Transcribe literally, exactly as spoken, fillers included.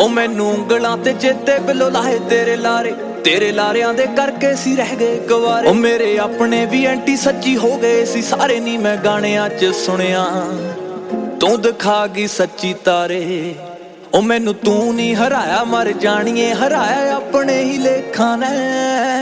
ओ मैनू ਉਂਗਲਾਂ ते चेते बिलो लाए तेरे लारे तेरे लारियां दे करके सी रह गए गवारे ओ मेरे अपने भी एंटी सच्ची हो गए सी सारे नी मैं गाणियां च सुनिया तू दिखा गई सच्ची तारे ओ मैनू तू नहीं हराया मर जानिए हराया अपने ही लेखां ने।